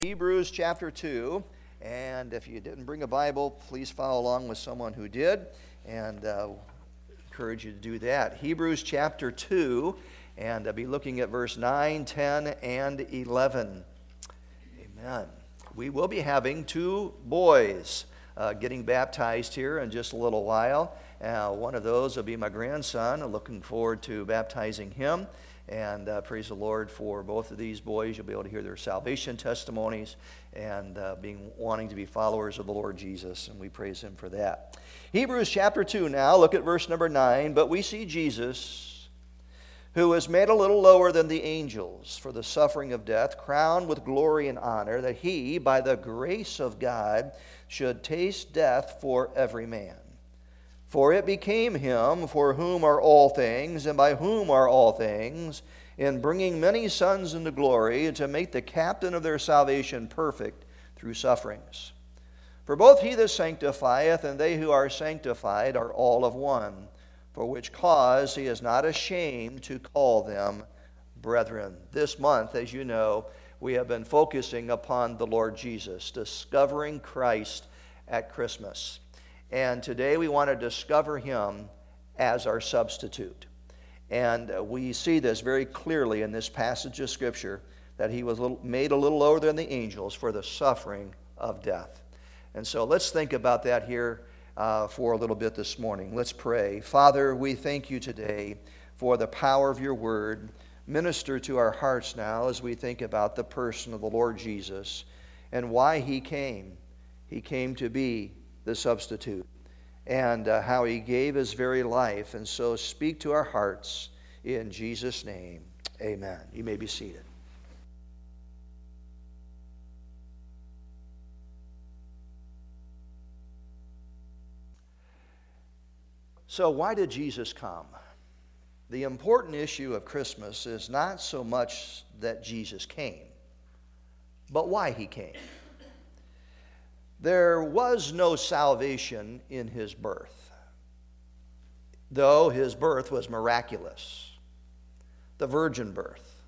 Hebrews chapter 2, and if you didn't bring a Bible, please follow along with someone who did, and encourage you to do that. Hebrews chapter 2, and I'll be looking at verse 9, 10, and 11. Amen. We will be having two boys getting baptized here in just a little while. One of those will be my grandson. I'm looking forward to baptizing him. And praise the Lord for both of these boys. You'll be able to hear their salvation testimonies and wanting to be followers of the Lord Jesus. And we praise Him for that. Hebrews chapter 2 now, look at verse number 9. But we see Jesus, who was made a little lower than the angels for the suffering of death, crowned with glory and honor, that He, by the grace of God, should taste death for every man. For it became Him, for whom are all things, and by whom are all things, in bringing many sons into glory, to make the captain of their salvation perfect through sufferings. For both He that sanctifieth and they who are sanctified are all of one, for which cause He is not ashamed to call them brethren. This month, as you know, we have been focusing upon the Lord Jesus, discovering Christ at Christmas. And today we want to discover Him as our substitute. And we see this very clearly in this passage of Scripture, that He was made a little lower than the angels for the suffering of death. And so let's think about that here for a little bit this morning. Let's pray. Father, we thank You today for the power of Your word. Minister to our hearts now as we think about the person of the Lord Jesus and why He came. He came to be the substitute, and how He gave His very life. And so speak to our hearts in Jesus' name. Amen. You may be seated. So why did Jesus come? The important issue of Christmas is not so much that Jesus came, but why He came. There was no salvation in His birth, though His birth was miraculous. The virgin birth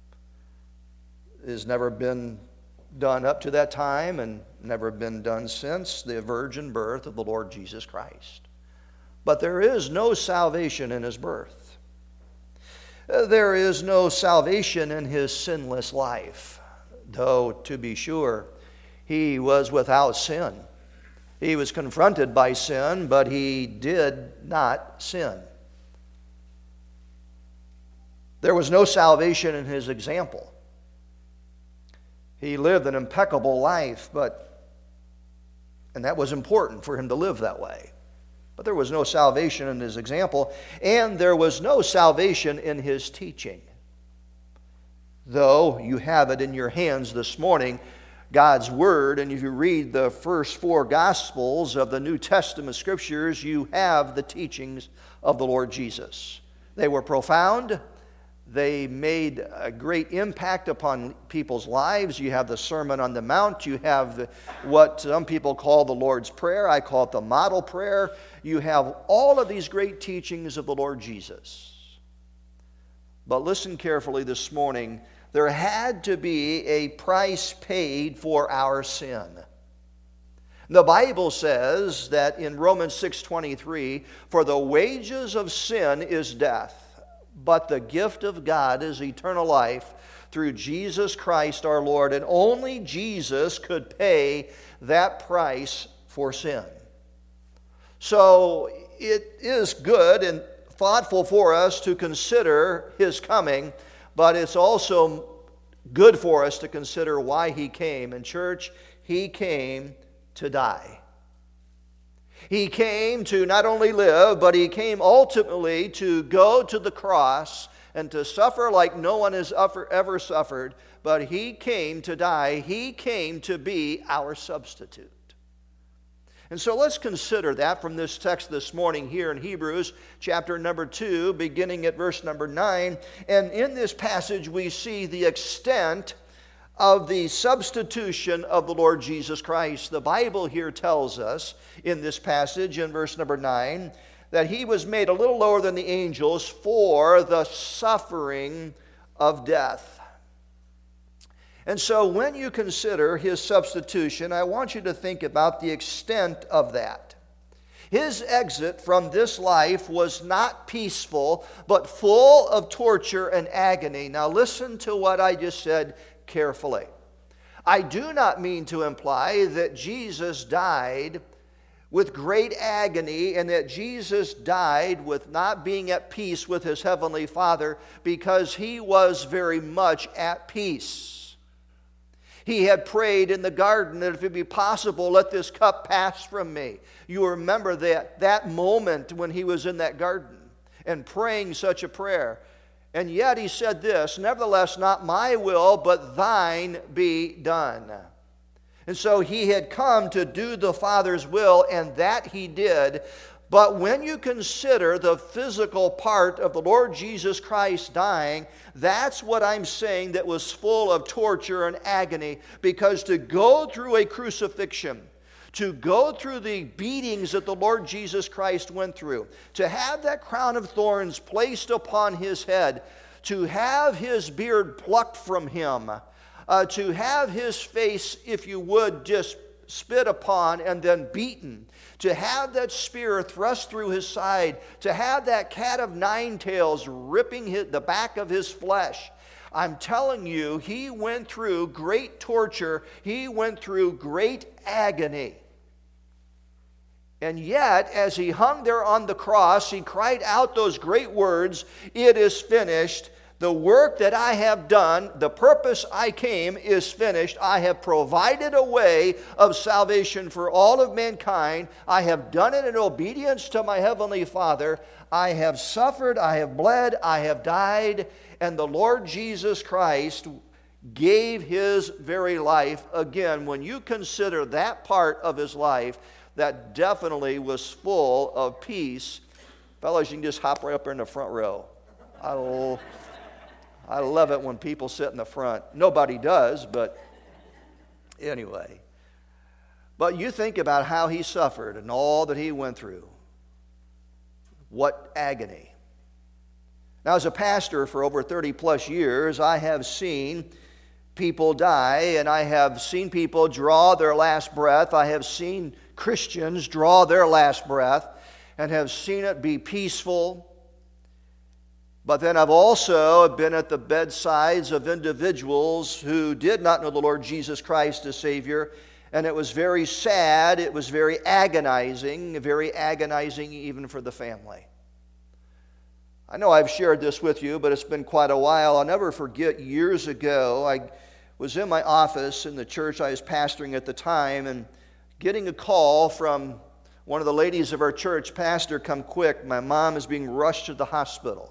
has never been done up to that time and never been done since the virgin birth of the Lord Jesus Christ. But there is no salvation in His birth. There is no salvation in His sinless life, though, to be sure, He was without sin. He was confronted by sin, but He did not sin. There was no salvation in His example. He lived an impeccable life, and that was important for Him to live that way. But there was no salvation in His example, and there was no salvation in His teaching. Though you have it in your hands this morning, God's Word, and if you read the first four Gospels of the New Testament Scriptures, you have the teachings of the Lord Jesus. They were profound. They made a great impact upon people's lives. You have the Sermon on the Mount. You have what some people call the Lord's Prayer. I call it the model prayer. You have all of these great teachings of the Lord Jesus. But listen carefully this morning. There had to be a price paid for our sin. The Bible says that in Romans 6:23, for the wages of sin is death, but the gift of God is eternal life through Jesus Christ our Lord. And only Jesus could pay that price for sin. So it is good and thoughtful for us to consider His coming, but it's also good for us to consider why He came. And church, He came to die. He came to not only live, but He came ultimately to go to the cross and to suffer like no one has ever suffered. But He came to die. He came to be our substitute. And so let's consider that from this text this morning here in Hebrews chapter number 2, beginning at verse number 9. And in this passage we see the extent of the substitution of the Lord Jesus Christ. The Bible here tells us in this passage in verse number 9 that He was made a little lower than the angels for the suffering of death. And so when you consider his substitution, I want you to think about the extent of that. His exit from this life was not peaceful, but full of torture and agony. Now listen to what I just said carefully. I do not mean to imply that Jesus died with great agony and that Jesus died with not being at peace with his heavenly Father, because he was very much at peace. He had prayed in the garden that if it be possible, let this cup pass from me. You remember that moment when he was in that garden and praying such a prayer. And yet he said this, nevertheless, not my will, but thine be done. And so he had come to do the Father's will, and that he did. But when you consider the physical part of the Lord Jesus Christ dying, that's what I'm saying that was full of torture and agony. Because to go through a crucifixion, to go through the beatings that the Lord Jesus Christ went through, to have that crown of thorns placed upon his head, to have his beard plucked from him, to have his face, if you would, just spit upon and then beaten, to have that spear thrust through his side, to have that cat of nine tails ripping the back of his flesh. I'm telling you, he went through great torture. He went through great agony. And yet, as he hung there on the cross, he cried out those great words, "It is finished. The work that I have done, the purpose I came, is finished. I have provided a way of salvation for all of mankind. I have done it in obedience to my heavenly Father. I have suffered, I have bled, I have died." And the Lord Jesus Christ gave his very life. Again, when you consider that part of his life, that definitely was full of peace. Fellas, you can just hop right up there in the front row. I love it when people sit in the front. Nobody does, but anyway. But you think about how he suffered and all that he went through. What agony. Now, as a pastor for over 30 plus years, I have seen people die, and I have seen people draw their last breath. I have seen Christians draw their last breath and have seen it be peaceful. But then I've also been at the bedsides of individuals who did not know the Lord Jesus Christ as Savior, and it was very sad, it was very agonizing even for the family. I know I've shared this with you, but it's been quite a while. I'll never forget years ago, I was in my office in the church I was pastoring at the time, and getting a call from one of the ladies of our church, "Pastor, come quick, my mom is being rushed to the hospital."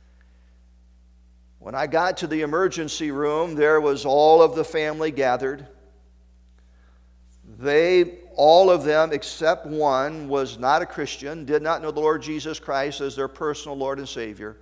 When I got to the emergency room, there was all of the family gathered. All of them except one was not a Christian, did not know the Lord Jesus Christ as their personal Lord and Savior.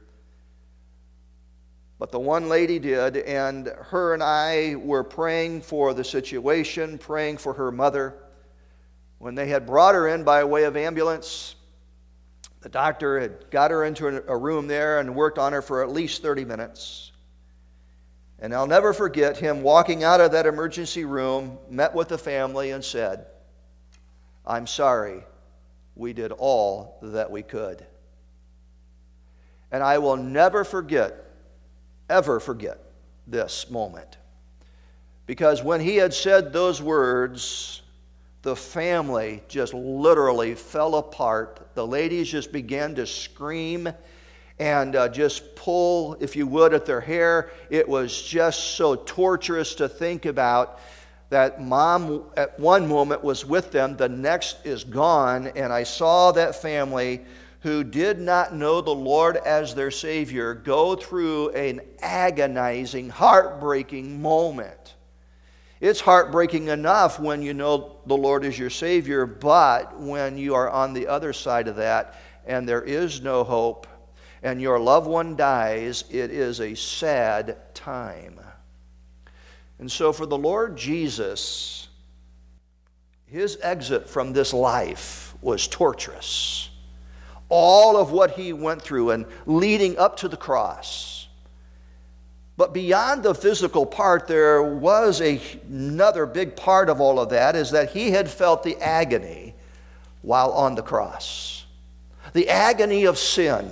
But the one lady did, and her and I were praying for the situation, praying for her mother. When they had brought her in by way of ambulance, the doctor had got her into a room there and worked on her for at least 30 minutes. And I'll never forget him walking out of that emergency room, met with the family, and said, "I'm sorry, we did all that we could." And I will never ever forget this moment. Because when he had said those words, the family just literally fell apart. The ladies just began to scream and just pull, if you would, at their hair. It was just so torturous to think about that mom at one moment was with them, the next is gone, and I saw that family who did not know the Lord as their Savior go through an agonizing, heartbreaking moment. It's heartbreaking enough when you know the Lord is your Savior, but when you are on the other side of that and there is no hope and your loved one dies, it is a sad time. And so for the Lord Jesus, his exit from this life was torturous. All of what he went through and leading up to the cross. But beyond the physical part, there was another big part of all of that, is that he had felt the agony while on the cross. The agony of sin.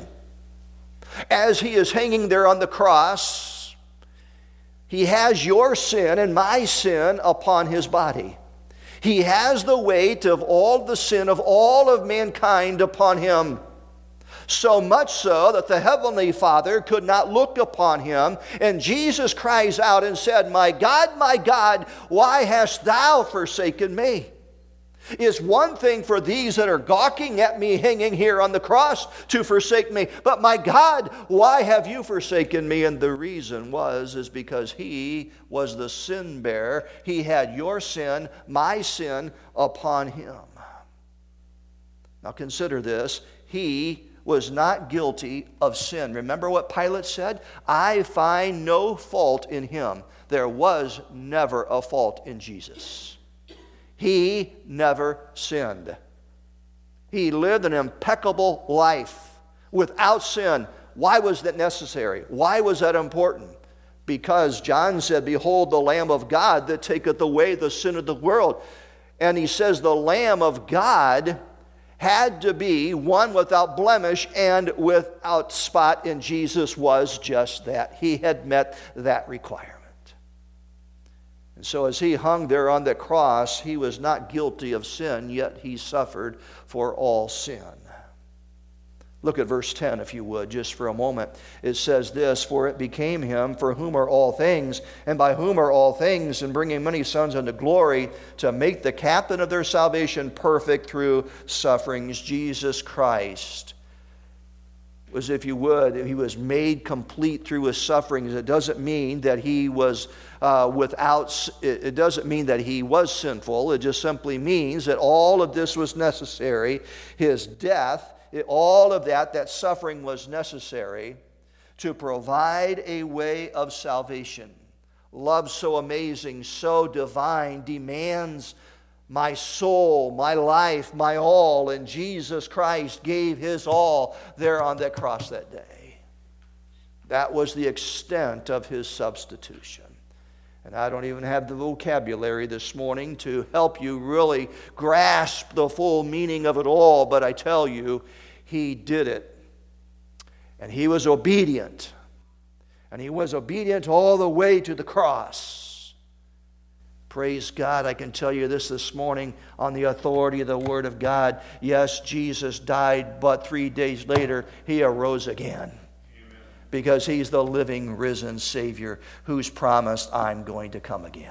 As he is hanging there on the cross, he has your sin and my sin upon his body. He has the weight of all the sin of all of mankind upon him. So much so that the Heavenly Father could not look upon him. And Jesus cries out and said, my God, why hast thou forsaken me? It's one thing for these that are gawking at me hanging here on the cross to forsake me. But my God, why have you forsaken me? And the reason is because he was the sin bearer. He had your sin, my sin upon him. Now consider this. He was not guilty of sin. Remember what Pilate said? I find no fault in him. There was never a fault in Jesus. He never sinned. He lived an impeccable life without sin. Why was that necessary? Why was that important? Because John said, behold the Lamb of God that taketh away the sin of the world. And he says the Lamb of God had to be one without blemish and without spot, and Jesus was just that. He had met that requirement. And so as he hung there on the cross, he was not guilty of sin, yet he suffered for all sin. Look at verse 10, if you would, just for a moment. It says this, for it became him for whom are all things, and by whom are all things, and bringing many sons unto glory, to make the captain of their salvation perfect through sufferings. Jesus Christ was, if you would, he was made complete through his sufferings. It doesn't mean that he was it doesn't mean that he was sinful. It just simply means that all of this was necessary. His death, all of that suffering was necessary to provide a way of salvation. Love so amazing, so divine, demands my soul, my life, my all, and Jesus Christ gave his all there on that cross that day. That was the extent of his substitution. And I don't even have the vocabulary this morning to help you really grasp the full meaning of it all, but I tell you, he did it. And he was obedient. And he was obedient all the way to the cross. Praise God, I can tell you this morning on the authority of the Word of God. Yes, Jesus died, but 3 days later, he arose again. Because he's the living, risen Savior who's promised, I'm going to come again.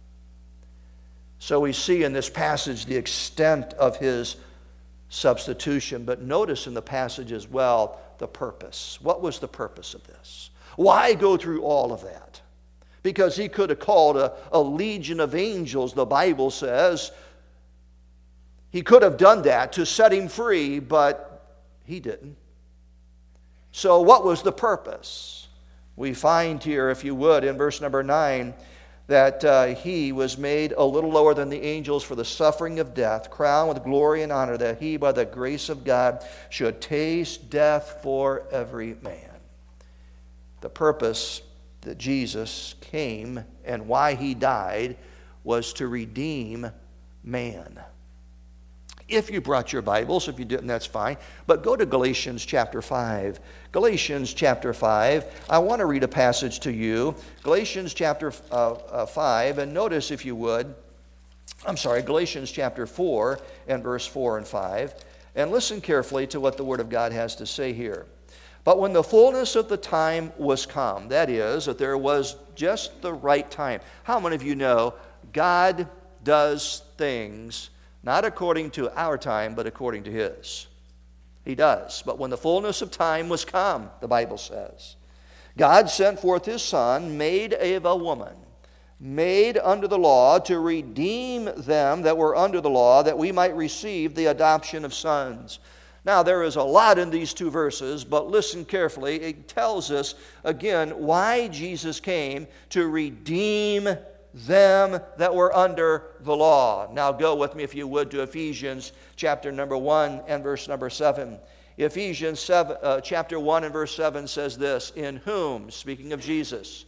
So we see in this passage the extent of his substitution, but notice in the passage as well the purpose. What was the purpose of this? Why go through all of that? Because he could have called a legion of angels, the Bible says. He could have done that to set him free, but he didn't. So what was the purpose? We find here, if you would, in verse number 9, that he was made a little lower than the angels for the suffering of death, crowned with glory and honor, that he, by the grace of God, should taste death for every man. The purpose that Jesus came and why he died was to redeem man. If you brought your Bibles, if you didn't, that's fine. But go to Galatians chapter 5. Galatians chapter 5. I want to read a passage to you. Galatians chapter 5. And notice, if you would, Galatians chapter 4 and verse 4 and 5. And listen carefully to what the Word of God has to say here. But when the fullness of the time was come, that is, that there was just the right time. How many of you know God does things not according to our time, but according to his? He does. But when the fullness of time was come, the Bible says, God sent forth his Son, made of a woman, made under the law, to redeem them that were under the law, that we might receive the adoption of sons. Now, there is a lot in these two verses, but listen carefully. It tells us, again, why Jesus came: to redeem them that were under the law. Now go with me, if you would, to Ephesians chapter number 1 and verse number 7. Ephesians chapter 1 and verse 7 says this: in whom, speaking of Jesus,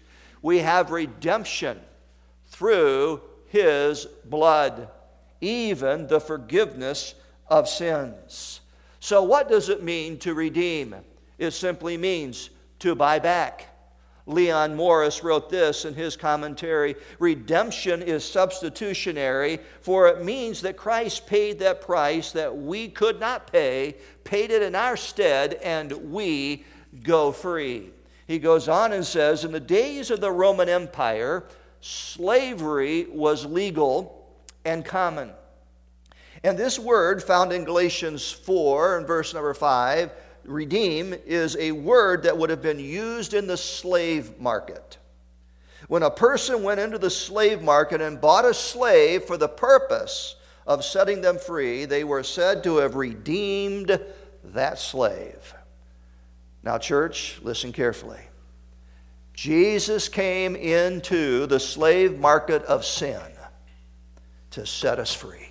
We have redemption through His blood, even the forgiveness of sins. So what does it mean to redeem? It simply means to buy back. Leon Morris wrote this in his commentary: redemption is substitutionary, for it means that Christ paid that price that we could not pay, paid it in our stead, and we go free. He goes on and says, in the days of the Roman Empire, slavery was legal and common. And this word found in Galatians 4 and verse number 5, redeem, is a word that would have been used in the slave market. When a person went into the slave market and bought a slave for the purpose of setting them free, they were said to have redeemed that slave. Now, church, listen carefully. Jesus came into the slave market of sin to set us free.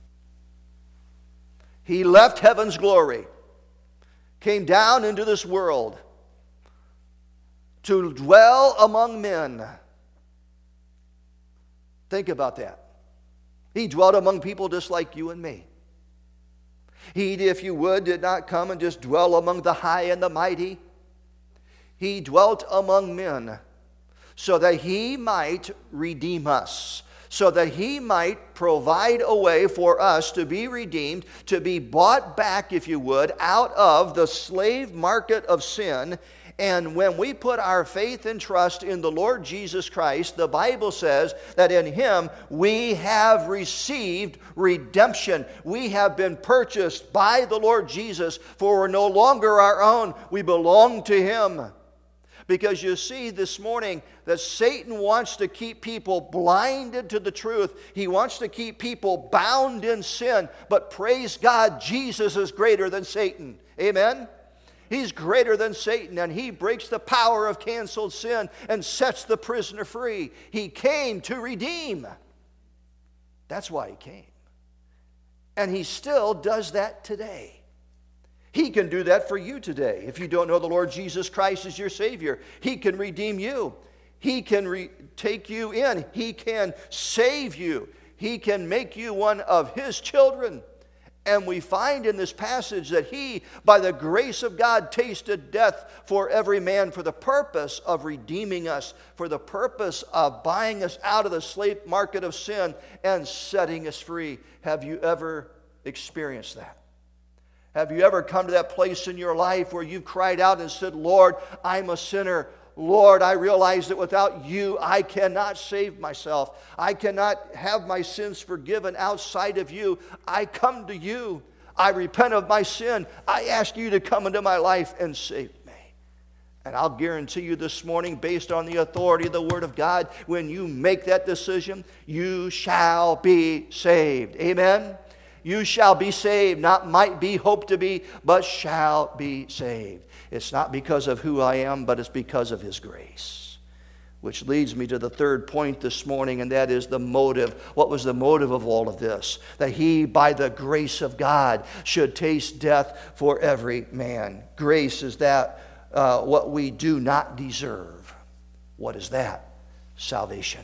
He left heaven's glory, came down into this world to dwell among men. Think about that. He dwelt among people just like you and me. He, if you would, did not come and just dwell among the high and the mighty. He dwelt among men so that He might redeem us, so that He might provide a way for us to be redeemed, to be bought back, if you would, out of the slave market of sin. And when we put our faith and trust in the Lord Jesus Christ, the Bible says that in Him we have received redemption. We have been purchased by the Lord Jesus, for we're no longer our own. We belong to Him. Because you see this morning that Satan wants to keep people blinded to the truth. He wants to keep people bound in sin. But praise God, Jesus is greater than Satan. Amen? He's greater than Satan, and He breaks the power of canceled sin and sets the prisoner free. He came to redeem. That's why He came. And He still does that today. He can do that for you today. If you don't know the Lord Jesus Christ as your Savior, He can redeem you. He can take you in. He can save you. He can make you one of His children. And we find in this passage that He, by the grace of God, tasted death for every man for the purpose of redeeming us, for the purpose of buying us out of the slave market of sin and setting us free. Have you ever experienced that? Have you ever come to that place in your life where you've cried out and said, Lord, I'm a sinner. Lord, I realize that without You, I cannot save myself. I cannot have my sins forgiven outside of You. I come to You. I repent of my sin. I ask You to come into my life and save me. And I'll guarantee you this morning, based on the authority of the Word of God, when you make that decision, you shall be saved. Amen? You shall be saved, not might be, hope to be, but shall be saved. It's not because of who I am, but it's because of His grace. Which leads me to the third point this morning, and that is the motive. What was the motive of all of this? That He, by the grace of God, should taste death for every man. Grace is that what we do not deserve. What is that? Salvation.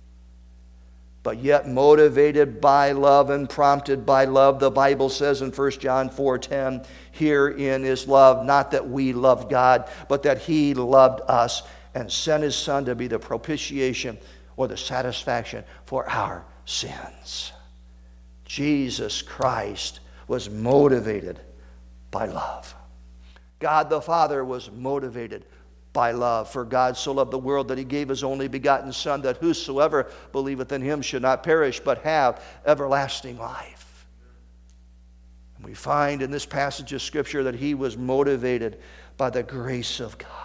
But yet motivated by love and prompted by love, the Bible says in 1 John 4:10, herein is love, not that we loved God, but that He loved us and sent His Son to be the propitiation or the satisfaction for our sins. Jesus Christ was motivated by love. God the Father was motivated by love. For God so loved the world that He gave His only begotten Son, that whosoever believeth in Him should not perish, but have everlasting life. And we find in this passage of Scripture that He was motivated by the grace of God.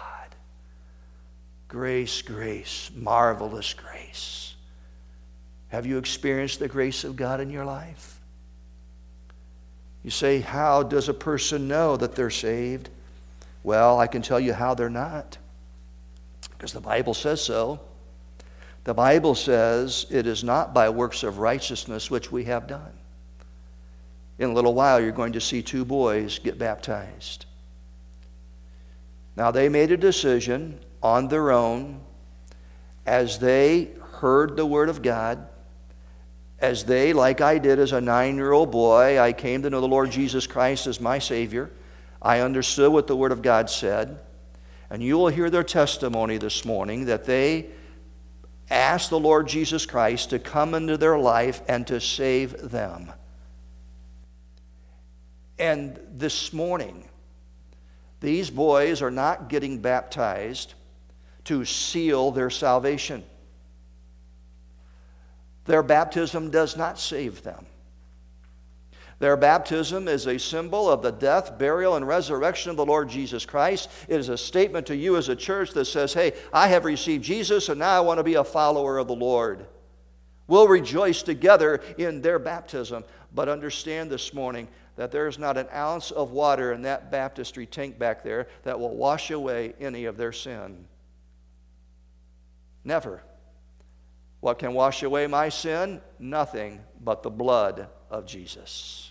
Grace, grace, marvelous grace. Have you experienced the grace of God in your life? You say, how does a person know that they're saved? Well, I can tell you how they're not. Because the Bible says so. The Bible says it is not by works of righteousness which we have done. In a little while, you're going to see two boys get baptized. Now, they made a decision on their own. as they heard the Word of God, as they, like I did as a 9-year-old boy, I came to know the Lord Jesus Christ as my Savior. I understood what the Word of God said. And you will hear their testimony this morning that they asked the Lord Jesus Christ to come into their life and to save them. And this morning, these boys are not getting baptized to seal their salvation. Their baptism does not save them. Their baptism is a symbol of the death, burial, and resurrection of the Lord Jesus Christ. It is a statement to you as a church that says, hey, I have received Jesus and now I want to be a follower of the Lord. We'll rejoice together in their baptism. But understand this morning that there is not an ounce of water in that baptistry tank back there that will wash away any of their sin. Never. What can wash away my sin? Nothing but the blood of Jesus.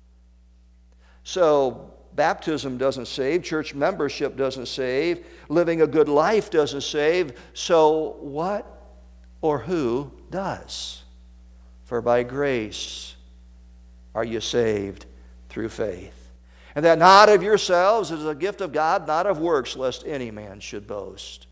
So, baptism doesn't save. Church membership doesn't save. Living a good life doesn't save. So, what or who does? For by grace are you saved through faith. And that not of yourselves is a gift of God, not of works, lest any man should boast.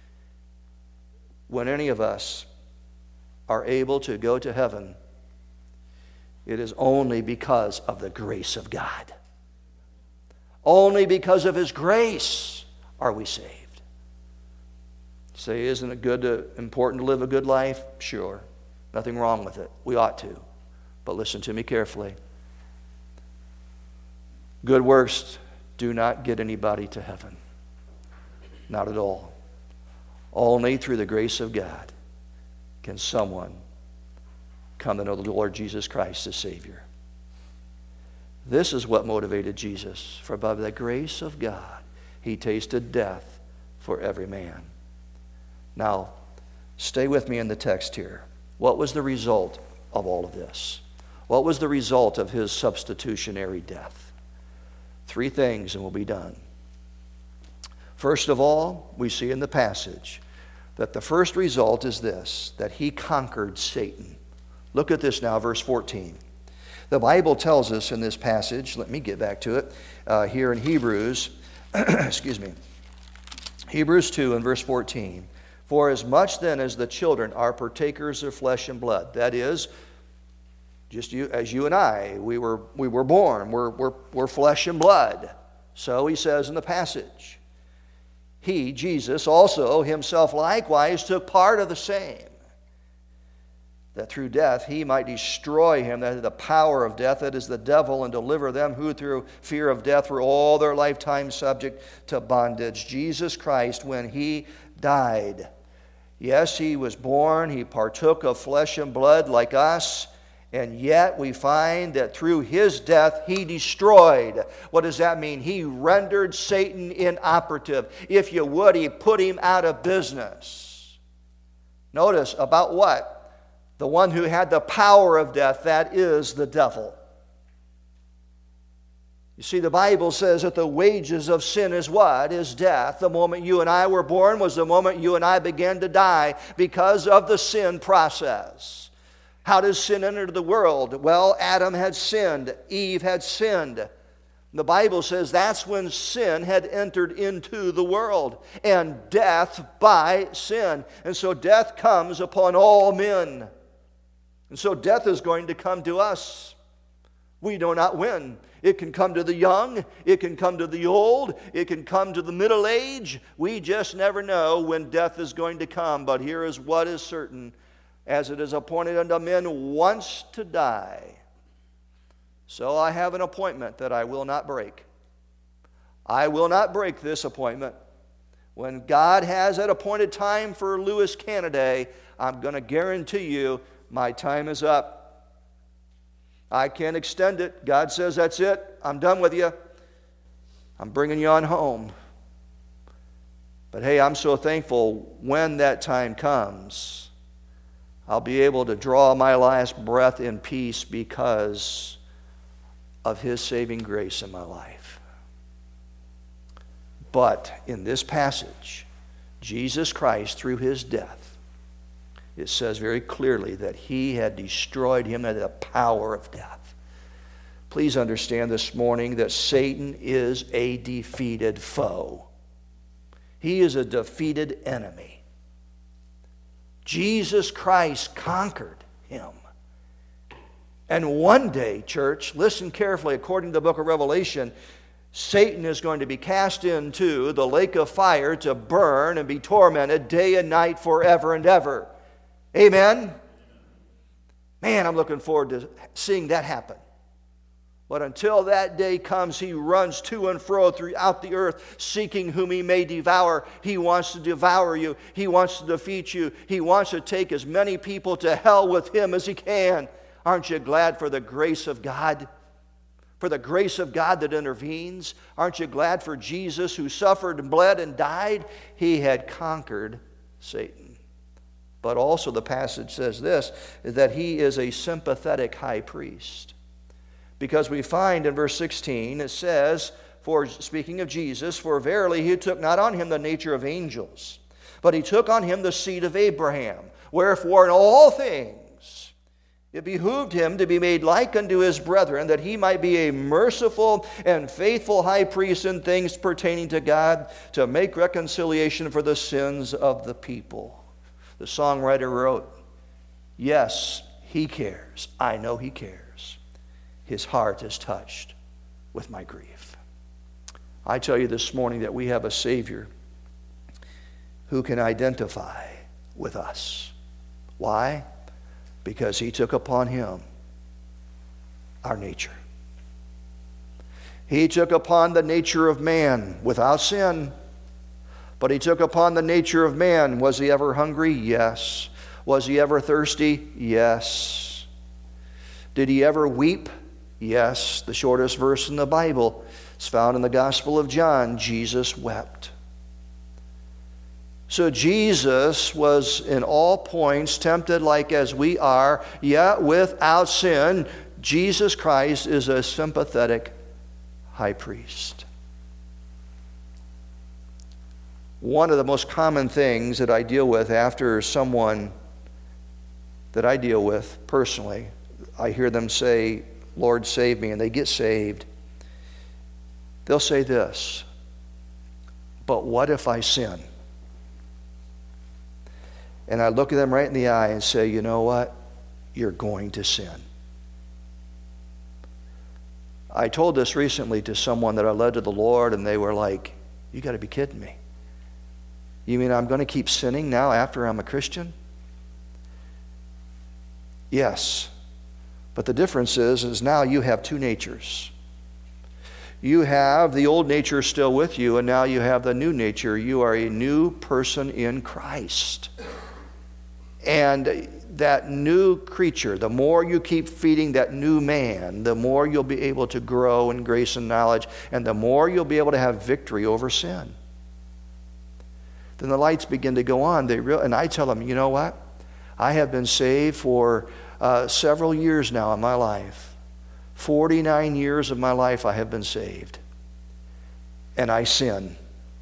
When any of us are able to go to heaven, it is only because of the grace of God. Only because of His grace are we saved. Say, isn't it important to live a good life? Sure. Nothing wrong with it. We ought to. But listen to me carefully. Good works do not get anybody to heaven. Not at all. Only through the grace of God can someone come to know the Lord Jesus Christ as Savior. This is what motivated Jesus. For by the grace of God, He tasted death for every man. Now, stay with me in the text here. What was the result of all of this? What was the result of His substitutionary death? 3 things and we'll be done. First of all, we see in the passage that the first result is this, that He conquered Satan. Look at this now, verse 14. The Bible tells us in this passage, let me get back to it, here in Hebrews, excuse me, Hebrews 2 and verse 14. For as much then as the children are partakers of flesh and blood, that is, just as you and I, we were born, we're flesh and blood. So he says in the passage, He, Jesus, also himself likewise took part of the same, that through death He might destroy him that had the power of death, that is the devil, and deliver them who through fear of death were all their lifetime subject to bondage. Jesus Christ, when He died, yes, He was born, He partook of flesh and blood like us, and yet we find that through His death He destroyed. What does that mean? He rendered Satan inoperative. If you would, He put him out of business. Notice about what? The one who had the power of death, that is the devil. You see, the Bible says that the wages of sin is what? Is death. The moment you and I were born was the moment you and I began to die because of the sin process. How does sin enter the world? Well, Adam had sinned. Eve had sinned. The Bible says that's when sin had entered into the world, and death by sin. And so death comes upon all men. And so death is going to come to us. We do not win. It can come to the young. It can come to the old. It can come to the middle age. We just never know when death is going to come. But here is what is certain. As it is appointed unto men once to die, so I have an appointment that I will not break. I will not break this appointment. When God has that appointed time for Lewis Canaday, I'm going to guarantee you my time is up. I can't extend it. God says, that's it. I'm done with you. I'm bringing you on home. But hey, I'm so thankful when that time comes, I'll be able to draw my last breath in peace because of His saving grace in my life. But in this passage, Jesus Christ, through His death, it says very clearly that he had destroyed him at the power of death. Please understand this morning that Satan is a defeated foe. He is a defeated enemy. Jesus Christ conquered him. And one day, church, listen carefully, according to the book of Revelation, Satan is going to be cast into the lake of fire to burn and be tormented day and night forever and ever. Amen? Man, I'm looking forward to seeing that happen. But until that day comes, he runs to and fro throughout the earth, seeking whom he may devour. He wants to devour you. He wants to defeat you. He wants to take as many people to hell with him as he can. Aren't you glad for the grace of God? For the grace of God that intervenes? Aren't you glad for Jesus who suffered and bled and died? He had conquered Satan. But also the passage says this, is that he is a sympathetic high priest. Because we find in verse 16, it says, for speaking of Jesus, for verily he took not on him the nature of angels, but he took on him the seed of Abraham. Wherefore in all things it behooved him to be made like unto his brethren, that he might be a merciful and faithful high priest in things pertaining to God, to make reconciliation for the sins of the people. The songwriter wrote, yes, he cares. I know he cares. His heart is touched with my grief. I tell you this morning that we have a Savior who can identify with us. Why? Because he took upon him our nature. He took upon the nature of man without sin, but he took upon the nature of man. Was he ever hungry? Yes. Was he ever thirsty? Yes. Did he ever weep? Yes. The shortest verse in the Bible is found in the Gospel of John. Jesus wept. So Jesus was in all points tempted like as we are, yet without sin. Jesus Christ is a sympathetic high priest. One of the most common things that I deal with after someone that I deal with personally, I hear them say, Lord, save me, and they get saved. They'll say this, but what if I sin? And I look at them right in the eye and say, you know what? You're going to sin. I told this recently to someone that I led to the Lord, and they were like, you got to be kidding me. You mean I'm going to keep sinning now after I'm a Christian? Yes. But the difference is now you have two natures. You have the old nature still with you, and now you have the new nature. You are a new person in Christ. And that new creature, the more you keep feeding that new man, the more you'll be able to grow in grace and knowledge, and the more you'll be able to have victory over sin. Then the lights begin to go on. And I tell them, you know what? I have been saved for several years now in my life. 49 years of my life I have been saved. And I sin.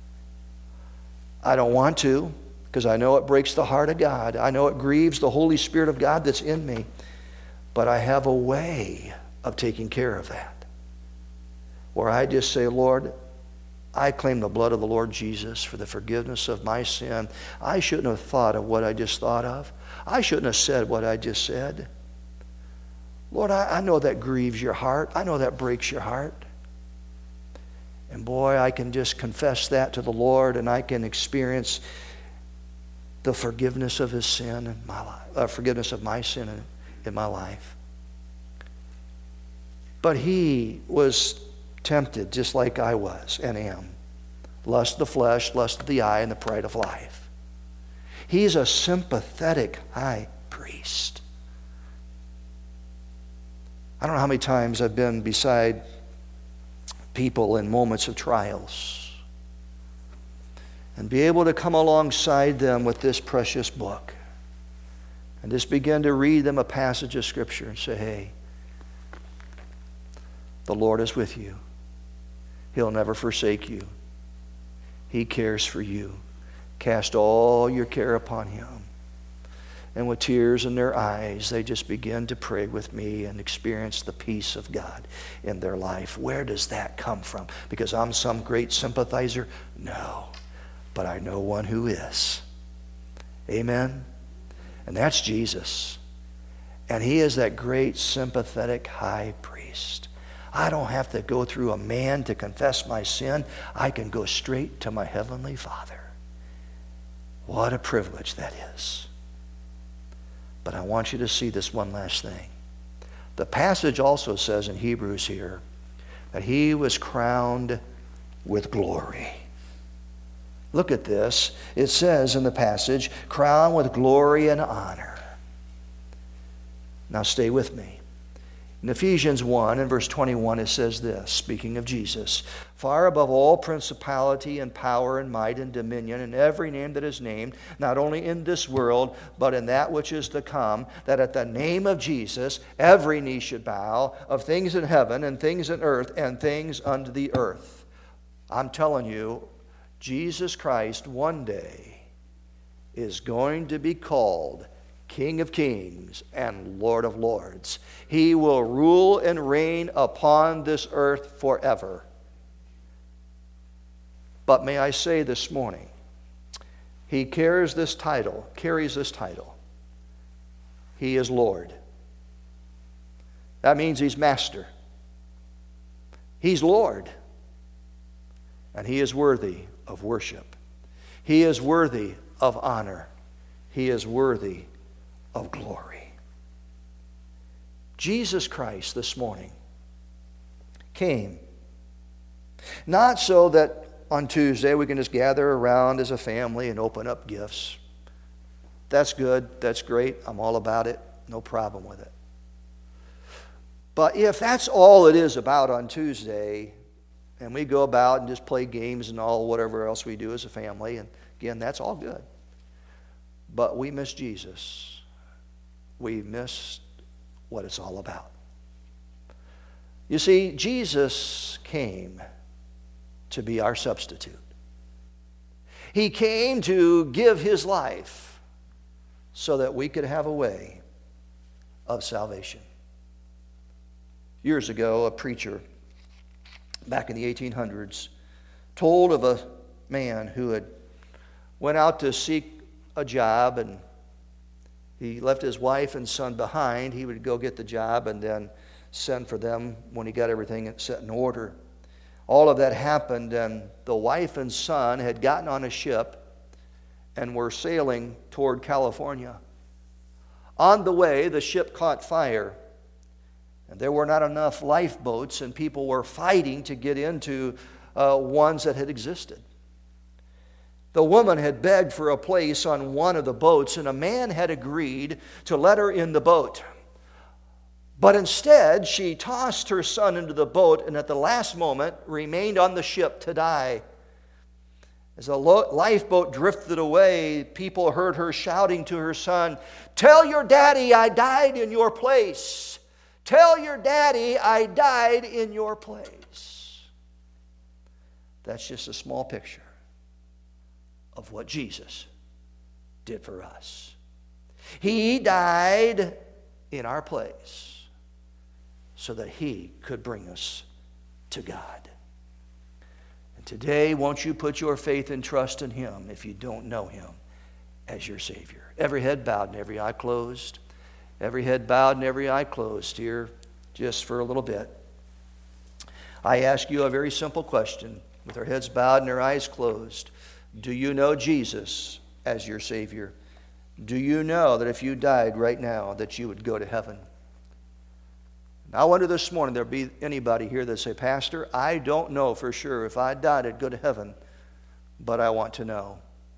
I don't want to, because I know it breaks the heart of God. I know it grieves the Holy Spirit of God that's in me. But I have a way of taking care of that, where I just say, Lord, I claim the blood of the Lord Jesus for the forgiveness of my sin. I shouldn't have thought of what I just thought of. I shouldn't have said what I just said. Lord, I know that grieves your heart. I know that breaks your heart. And boy, I can just confess that to the Lord, and I can experience the forgiveness of his sin in my life, forgiveness of my sin in my life. But he was tempted just like I was and am. Lust of the flesh, lust of the eye, and the pride of life. He's a sympathetic high priest. I don't know how many times I've been beside people in moments of trials and be able to come alongside them with this precious book and just begin to read them a passage of Scripture and say, hey, the Lord is with you. He'll never forsake you. He cares for you. Cast all your care upon him. And with tears in their eyes, they just begin to pray with me and experience the peace of God in their life. Where does that come from? Because I'm some great sympathizer? No. But I know one who is. Amen? And that's Jesus. And he is that great sympathetic high priest. I don't have to go through a man to confess my sin. I can go straight to my heavenly Father. What a privilege that is. But I want you to see this one last thing. The passage also says in Hebrews here that he was crowned with glory. Look at this. It says in the passage, crowned with glory and honor. Now stay with me. In Ephesians 1 and verse 21 it says this, speaking of Jesus, far above all principality and power and might and dominion and every name that is named, not only in this world, but in that which is to come, that at the name of Jesus every knee should bow, of things in heaven and things in earth and things under the earth. I'm telling you, Jesus Christ one day is going to be called King of Kings and Lord of Lords. He will rule and reign upon this earth forever. But may I say this morning, he carries this title. He is Lord. That means he's master. He's Lord. And he is worthy of worship. He is worthy of honor. He is worthy of glory. Jesus Christ this morning came not so that on Tuesday we can just gather around as a family and open up gifts. That's good. That's great. I'm all about it. No problem with it. But if that's all it is about on Tuesday, and we go about and just play games and all whatever else we do as a family, and again, that's all good. But we miss Jesus. We miss what it's all about. You see, Jesus came to be our substitute. He came to give his life so that we could have a way of salvation. Years ago, a preacher back in the 1800s told of a man who had went out to seek a job, and he left his wife and son behind. He would go get the job and then send for them when he got everything set in order. All of that happened, and the wife and son had gotten on a ship and were sailing toward California. On the way, the ship caught fire, and there were not enough lifeboats, and people were fighting to get into ones that had existed. The woman had begged for a place on one of the boats, and a man had agreed to let her in the boat. But instead, she tossed her son into the boat and at the last moment remained on the ship to die. As the lifeboat drifted away, people heard her shouting to her son, "Tell your daddy I died in your place. Tell your daddy I died in your place." That's just a small picture of what Jesus did for us. He died in our place so that he could bring us to God. And today, won't you put your faith and trust in him if you don't know him as your Savior? Every head bowed and every eye closed. Every head bowed and every eye closed here just for a little bit. I ask you a very simple question with our heads bowed and our eyes closed. Do you know Jesus as your Savior? Do you know that if you died right now that you would go to heaven? Now, I wonder this morning there'll be anybody here that say, "Pastor, I don't know for sure if I died I'd go to heaven, but I want to know."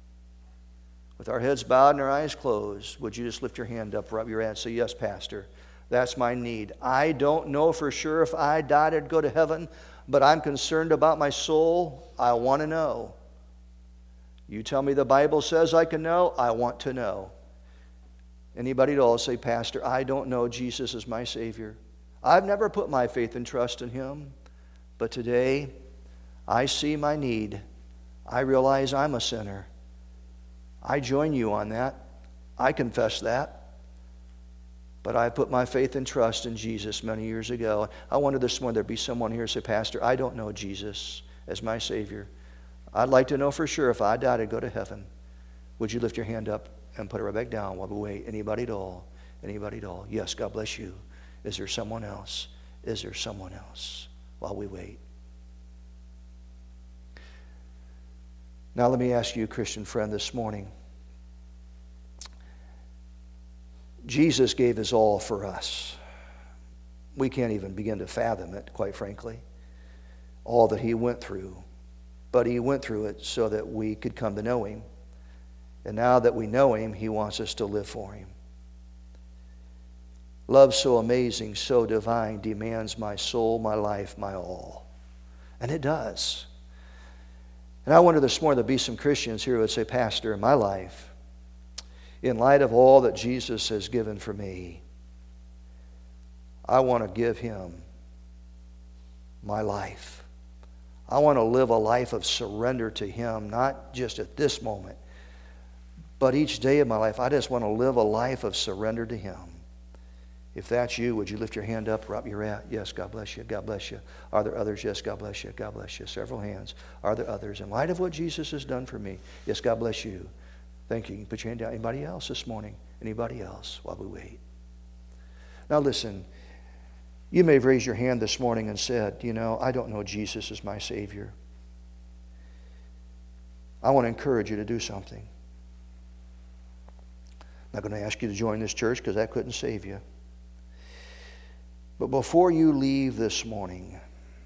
With our heads bowed and our eyes closed, would you just lift your hand up, rub your hand, and say, "Yes, Pastor, that's my need. I don't know for sure if I died I'd go to heaven, but I'm concerned about my soul. I want to know." You tell me the Bible says I can know, I want to know. Anybody at all say, "Pastor, I don't know Jesus is my Savior. I've never put my faith and trust in him, but today I see my need. I realize I'm a sinner. I join you on that. I confess that. But I put my faith and trust in Jesus many years ago. I wonder this morning there'd be someone here who say, Pastor, I don't know Jesus as my Savior. I'd like to know for sure if I died, I'd go to heaven. Would you lift your hand up and put it right back down while we wait? Anybody at all? Anybody at all? Yes, God bless you. Is there someone else? Is there someone else while we wait? Now let me ask you, Christian friend, this morning. Jesus gave his all for us. We can't even begin to fathom it, quite frankly, all that he went through. But he went through it so that we could come to know him. And now that we know him, he wants us to live for him. Love so amazing, so divine, demands my soul, my life, my all. And it does. And I wonder this morning there'll be some Christians here who would say, Pastor, in my life, in light of all that Jesus has given for me, I want to give him my life. I want to live a life of surrender to him, not just at this moment, but each day of my life. I just want to live a life of surrender to him. If that's you, would you lift your hand up right where you're at? Yes, God bless you. God bless you. Are there others? Yes, God bless you. God bless you. Several hands. Are there others? In light of what Jesus has done for me, yes, God bless you. Thank you. You can put your hand down. Anybody else this morning? Anybody else while we wait? Now listen, you may have raised your hand this morning and said, I don't know Jesus as my Savior. I want to encourage you to do something. I'm not going to ask you to join this church because that couldn't save you. But before you leave this morning,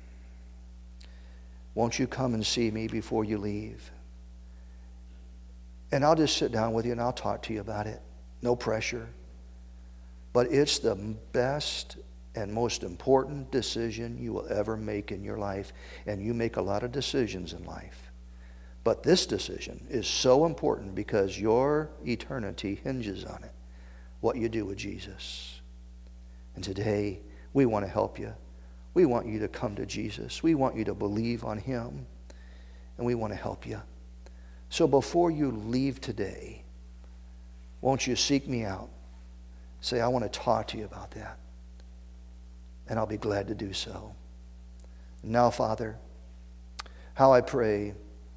won't you come and see me before you leave? And I'll just sit down with you and I'll talk to you about it. No pressure. But it's the best and most important decision you will ever make in your life. And you make a lot of decisions in life. But this decision is so important because your eternity hinges on it. What you do with Jesus. And today, we want to help you. We want you to come to Jesus. We want you to believe on him. And we want to help you. So before you leave today, won't you seek me out? Say, I want to talk to you about that. And I'll be glad to do so. Now, Father, how I pray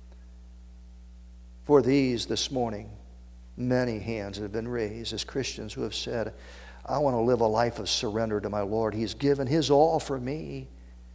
for these this morning. Many hands have been raised as Christians who have said, I want to live a life of surrender to my Lord. He's given his all for me.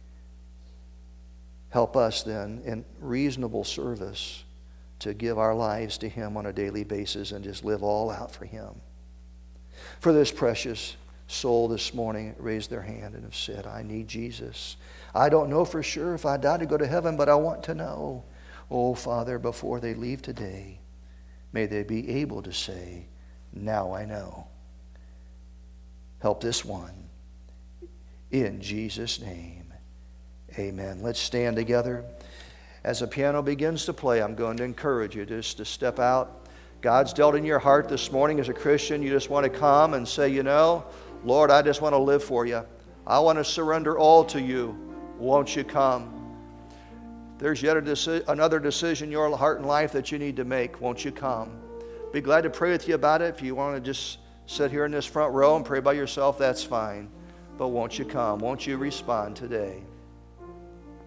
Help us then in reasonable service to give our lives to him on a daily basis and just live all out for him. For this precious soul this morning raised their hand and have said, I need Jesus. I don't know for sure if I die to go to heaven, but I want to know. Oh, Father, before they leave today, may they be able to say, now I know. Help this one. In Jesus' name, amen. Let's stand together. As the piano begins to play, I'm going to encourage you just to step out. God's dealt in your heart this morning as a Christian. You just want to come and say, Lord, I just want to live for you. I want to surrender all to you. Won't you come? There's yet another decision in your heart and life that you need to make. Won't you come? Be glad to pray with you about it. If you want to just sit here in this front row and pray by yourself, that's fine. But won't you come? Won't you respond today?